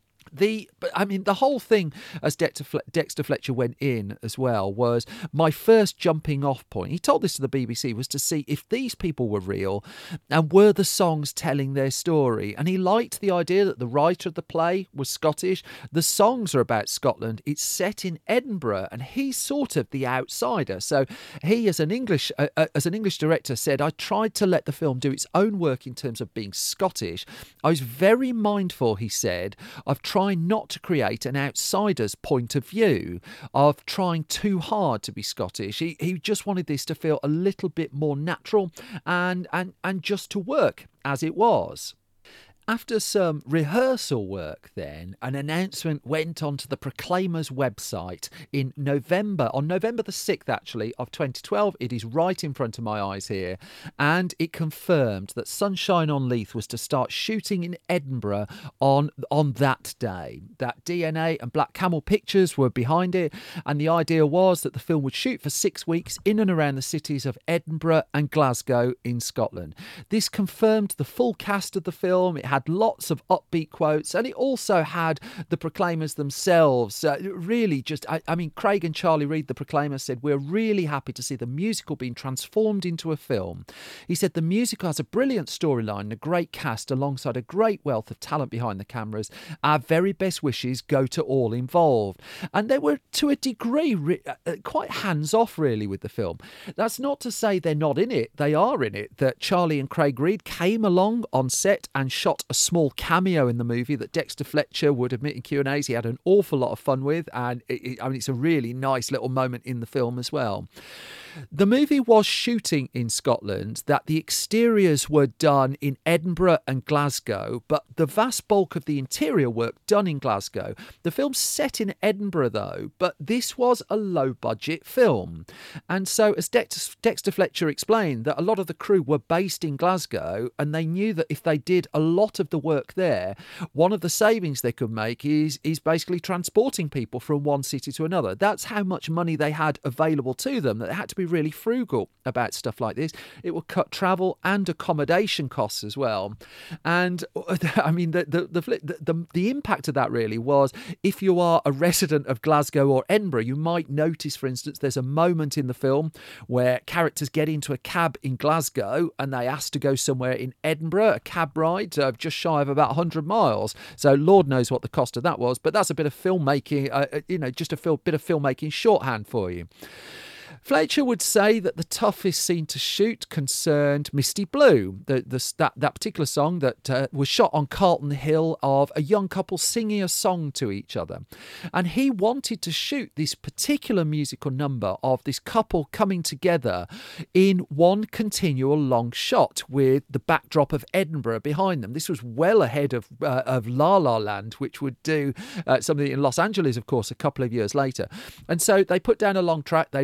The whole thing, as Dexter Fletcher went in as well, was my first jumping off point. He told this to the BBC, was to see if these people were real and were the songs telling their story. And he liked the idea that the writer of the play was Scottish. The songs are about Scotland. It's set in Edinburgh, and he's sort of the outsider. So he, as an English director, said, I tried to let the film do its own work in terms of being Scottish. I was very mindful, he said, of trying not to create an outsider's point of view, of trying too hard to be Scottish. He just wanted this to feel a little bit more natural and just to work as it was. After some rehearsal work then, an announcement went onto the Proclaimers website on November the 6th, actually, of 2012. It is right in front of my eyes here. And it confirmed that Sunshine on Leith was to start shooting in Edinburgh on that day. That DNA and Black Camel Pictures were behind it. And the idea was that the film would shoot for 6 weeks in and around the cities of Edinburgh and Glasgow in Scotland. This confirmed the full cast of the film. It had lots of upbeat quotes, and it also had the Proclaimers themselves. Really just, Craig and Charlie Reid, the Proclaimers, said, we're really happy to see the musical being transformed into a film. He said, the musical has a brilliant storyline and a great cast alongside a great wealth of talent behind the cameras. Our very best wishes go to all involved. And they were, to a degree, quite hands-off, really, with the film. That's not to say they're not in it. They are in it. That Charlie and Craig Reid came along on set and shot a small cameo in the movie that Dexter Fletcher would admit in Q&As he had an awful lot of fun with, and it's a really nice little moment in the film as well. The movie was shooting in Scotland, that the exteriors were done in Edinburgh and Glasgow, but the vast bulk of the interior work done in Glasgow. The film's set in Edinburgh, though, but this was a low-budget film. And so, as Dexter Fletcher explained, that a lot of the crew were based in Glasgow, and they knew that if they did a lot of the work there, one of the savings they could make is basically transporting people from one city to another. That's how much money they had available to them, that they had to be really frugal about stuff like this. It will cut travel and accommodation costs as well. And the impact of that really was, if you are a resident of Glasgow or Edinburgh, you might notice, for instance, there's a moment in the film where characters get into a cab in Glasgow and they ask to go somewhere in Edinburgh, a cab ride just shy of about 100 miles. So Lord knows what the cost of that was, but that's a bit of filmmaking, bit of filmmaking shorthand for you. Fletcher would say that the toughest scene to shoot concerned Misty Blue, that particular song that was shot on Carlton Hill of a young couple singing a song to each other. And he wanted to shoot this particular musical number of this couple coming together in one continual long shot with the backdrop of Edinburgh behind them. This was well ahead of La La Land, which would do something in Los Angeles, of course, a couple of years later. And so they put down a long track, they rehearsed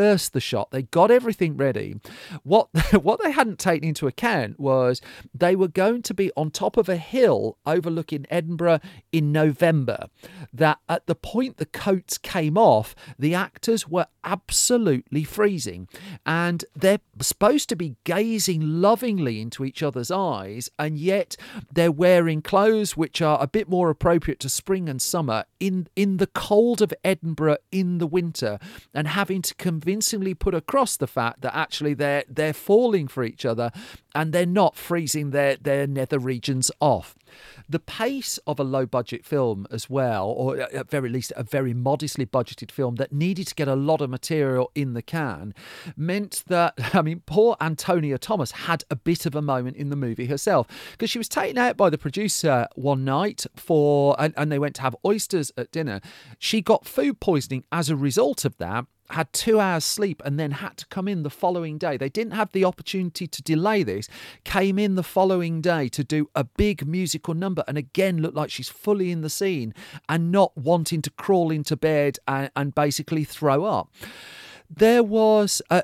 rehearsed the shot. They got everything ready. What they hadn't taken into account was they were going to be on top of a hill overlooking Edinburgh in November. That at the point the coats came off, the actors were absolutely freezing, and they're supposed to be gazing lovingly into each other's eyes, and yet they're wearing clothes which are a bit more appropriate to spring and summer in the cold of Edinburgh in the winter, and having to convincingly put across the fact that actually they're falling for each other and they're not freezing their nether regions off. The pace of a low-budget film as well, or at very least a very modestly budgeted film that needed to get a lot of material in the can, meant that, poor Antonia Thomas had a bit of a moment in the movie herself, because she was taken out by the producer one night and they went to have oysters at dinner. She got food poisoning as a result of that, had 2 hours sleep, and then had to come in the following day. They didn't have the opportunity to delay this, came in the following day to do a big musical number, and again looked like she's fully in the scene and not wanting to crawl into bed and basically throw up. There was a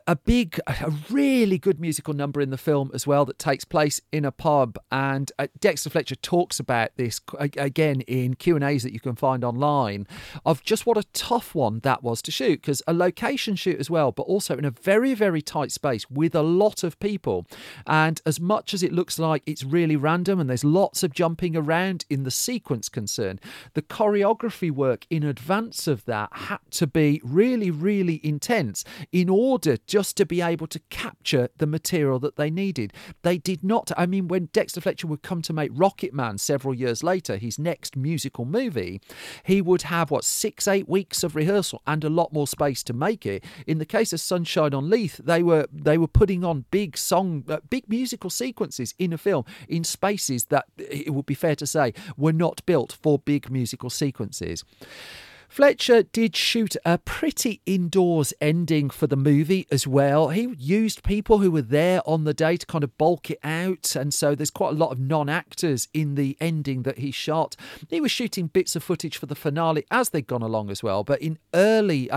really good musical number in the film as well that takes place in a pub, and Dexter Fletcher talks about this again in Q&As that you can find online, of just what a tough one that was to shoot, because a location shoot as well, but also in a very, very tight space with a lot of people. And as much as it looks like it's really random and there's lots of jumping around in the sequence concerned, the choreography work in advance of that had to be really, really intense in order just to be able to capture the material that they needed. They did not, when Dexter Fletcher would come to make Rocket Man several years later, his next musical movie, he would have 6-8 weeks of rehearsal and a lot more space to make it. In the case of Sunshine on Leith, they were putting on big musical sequences in a film in spaces that, it would be fair to say, were not built for big musical sequences. Fletcher did shoot a pretty indoors ending for the movie as well. He used people who were there on the day to kind of bulk it out, and so there's quite a lot of non-actors in the ending that he shot. He was shooting bits of footage for the finale as they'd gone along as well, but in early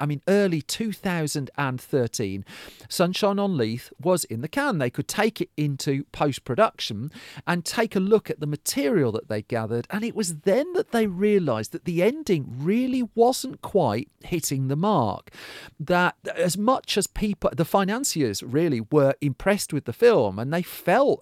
2013, Sunshine on Leith was in the can. They could take it into post-production and take a look at the material that they gathered, and it was then that they realised that the ending really wasn't quite hitting the mark. That as much as the financiers really were impressed with the film, and they felt,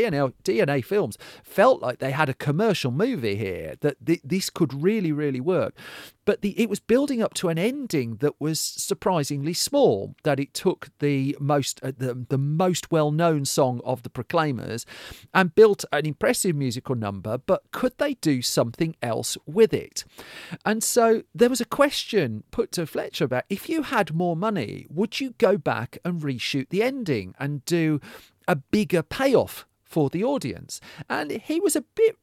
DNA Films felt like they had a commercial movie here, that this could really, really work. But it was building up to an ending that was surprisingly small, that it took the most well-known song of the Proclaimers and built an impressive musical number, but could they do something else with it? And so there was a question put to Fletcher about, if you had more money, would you go back and reshoot the ending and do a bigger payoff for the audience? And he was a bit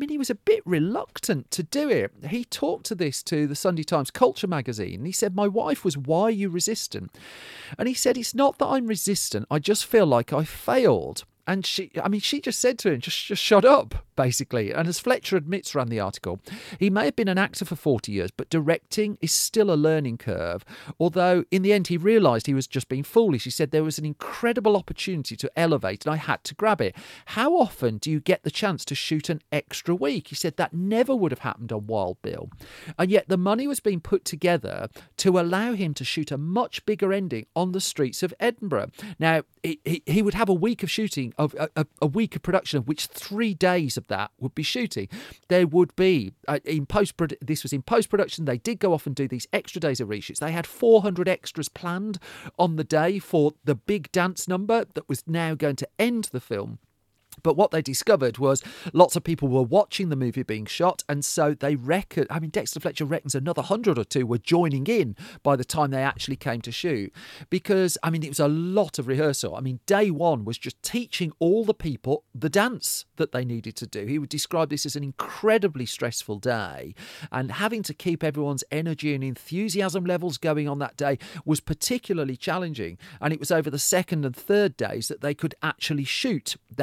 reluctant to do it. He talked to the Sunday Times Culture magazine. He said, my wife was, why are you resistant? And he said, it's not that I'm resistant, I just feel like I failed. And she just said to him, just shut up, basically. And as Fletcher admits, ran the article, he may have been an actor for 40 years, but directing is still a learning curve. Although in the end, he realised he was just being foolish. He said, there was an incredible opportunity to elevate and I had to grab it. How often do you get the chance to shoot an extra week? He said that never would have happened on Wild Bill. And yet the money was being put together to allow him to shoot a much bigger ending on the streets of Edinburgh. Now, he would have a week of shooting, of a week of production, of which 3 days of that would be shooting. There would be this was in post-production. They did go off and do these extra days of reshoots. They had 400 extras planned on the day for the big dance number that was now going to end the film. But what they discovered was lots of people were watching the movie being shot, and so they reckon, Dexter Fletcher reckons another 100 or two were joining in by the time they actually came to shoot, because, it was a lot of rehearsal. Day one was just teaching all the people the dance that they needed to do. He would describe this as an incredibly stressful day, and having to keep everyone's energy and enthusiasm levels going on that day was particularly challenging, and it was over the second and third days that they could actually shoot that particular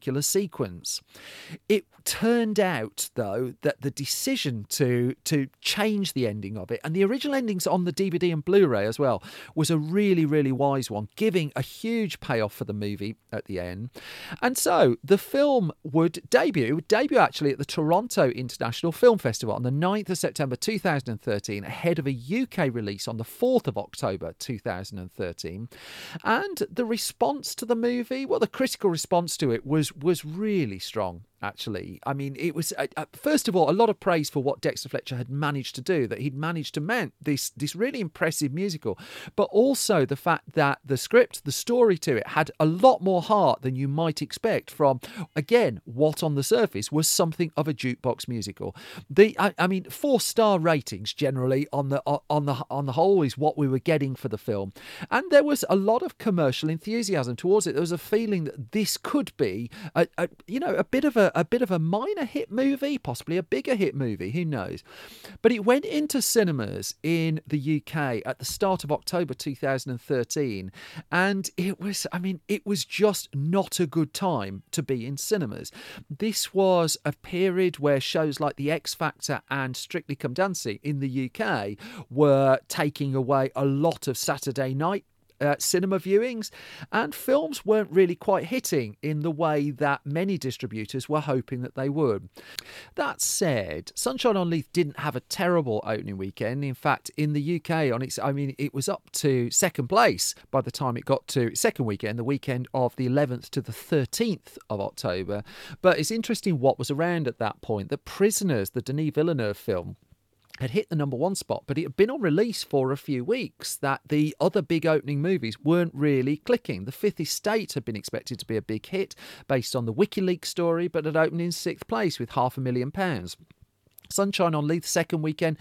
particular sequence. It turned out, though, that the decision to change the ending of it, and the original endings on the DVD and Blu-ray as well, was a really, really wise one, giving a huge payoff for the movie at the end. And so the film would debut actually at the Toronto International Film Festival on the 9th of September 2013, ahead of a UK release on the 4th of October 2013. And the response to the movie, well, the critical response to it was really strong. Actually, I mean, it was first of all a lot of praise for what Dexter Fletcher had managed to do, that he'd managed to mount this really impressive musical, but also the fact that the script, the story to it, had a lot more heart than you might expect from, again, what on the surface was something of a jukebox musical. I mean, 4-star ratings generally on the whole is what we were getting for the film, and there was a lot of commercial enthusiasm towards it. There was a feeling that this could be a bit of a minor hit movie, possibly a bigger hit movie, who knows. But it went into cinemas in the UK at the start of October 2013, and it was just not a good time to be in cinemas. This was a period where shows like The X Factor and Strictly Come Dancing in the UK were taking away a lot of Saturday night cinema viewings, and films weren't really quite hitting in the way that many distributors were hoping that they would. That said, Sunshine on Leith didn't have a terrible opening weekend. In fact, in the UK, it was up to second place by the time it got to second weekend, the weekend of the 11th to the 13th of October. But it's interesting what was around at that point. The Prisoners, the Denis Villeneuve film, had hit the number 1 spot, but it had been on release for a few weeks, that the other big opening movies weren't really clicking. The Fifth Estate had been expected to be a big hit based on the WikiLeaks story, but had opened in 6th place with £500,000. Sunshine on Leith's second weekend,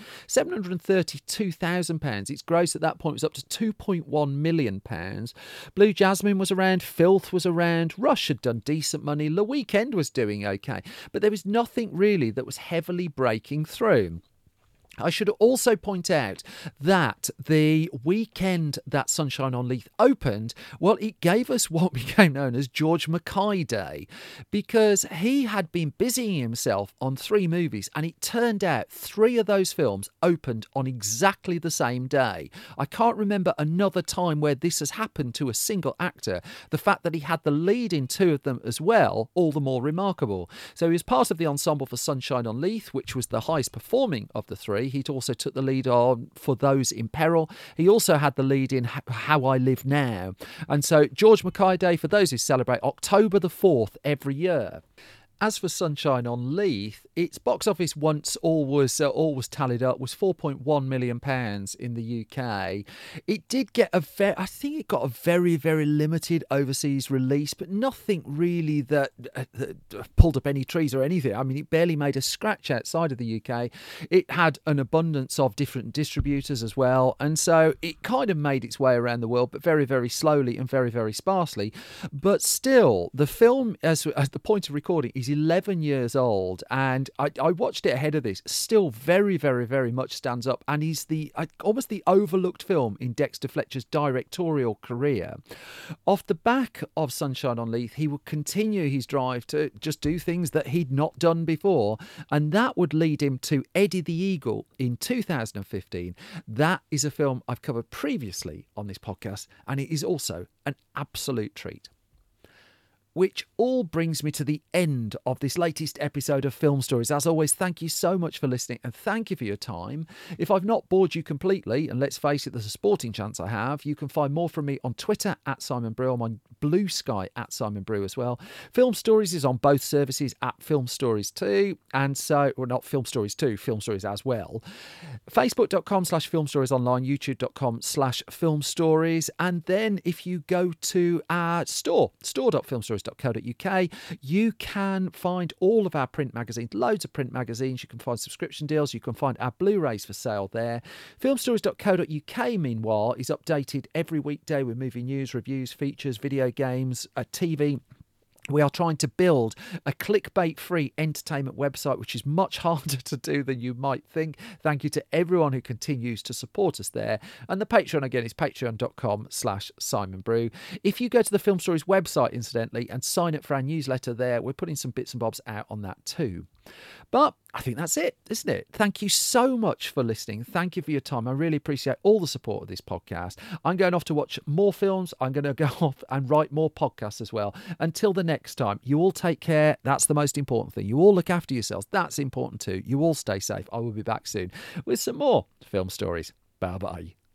£732,000. Its gross at that point was up to £2.1 million. Blue Jasmine was around, Filth was around, Rush had done decent money, The Weeknd was doing okay, but there was nothing really that was heavily breaking through. I should also point out that the weekend that Sunshine on Leith opened, well, it gave us what became known as George Mackay Day, because he had been busying himself on 3 movies, and it turned out 3 of those films opened on exactly the same day. I can't remember another time where this has happened to a single actor. The fact that he had the lead in 2 of them as well, all the more remarkable. So he was part of the ensemble for Sunshine on Leith, which was the highest performing of the 3. He also took the lead on For Those in Peril. He also had the lead in How I Live Now. And so George Mackay Day, for those who celebrate, October the 4th every year. As for Sunshine on Leith, its box office, once all was tallied up, was £4.1 million in the UK. It did get I think it got a very, very limited overseas release, but nothing really that pulled up any trees or anything. I mean, it barely made a scratch outside of the UK. It had an abundance of different distributors as well, and so it kind of made its way around the world, but very, very slowly and very, very sparsely. But still, the film, as the point of recording, is 11 years old, and I watched it ahead of this. Still very, very, very much stands up, and is almost the overlooked film in Dexter Fletcher's directorial career. Off the back of Sunshine on Leith, he would continue his drive to just do things that he'd not done before, and that would lead him to Eddie the Eagle in 2015. That is a film I've covered previously on this podcast, and it is also an absolute treat. Which all brings me to the end of this latest episode of Film Stories. As always, thank you so much for listening, and thank you for your time. If I've not bored you completely, and let's face it, there's a sporting chance I have, you can find more from me on Twitter at Simon Brew. I'm on Blue Sky at Simon Brew as well. Film Stories is on both services at Film Stories 2, and so, well, not Film Stories 2, Film Stories as well. Facebook.com/Film Stories Online, YouTube.com/Film Stories, and then if you go to our store.filmstories.com, you can find all of our print magazines, loads of print magazines. You can find subscription deals. You can find our Blu-rays for sale there. Filmstories.co.uk, meanwhile, is updated every weekday with movie news, reviews, features, video games, TV, We are trying to build a clickbait-free entertainment website, which is much harder to do than you might think. Thank you to everyone who continues to support us there. And the Patreon, again, is patreon.com/SimonBrew. If you go to the Film Stories website, incidentally, and sign up for our newsletter there, we're putting some bits and bobs out on that too. But I think that's it, isn't it? Thank you so much for listening. Thank you for your time. I really appreciate all the support of this podcast. I'm going off to watch more films. I'm going to go off and write more podcasts as well. Until the next time, you all take care. That's the most important thing. You all look after yourselves. That's important too. You all stay safe. I will be back soon with some more film stories. Bye-bye.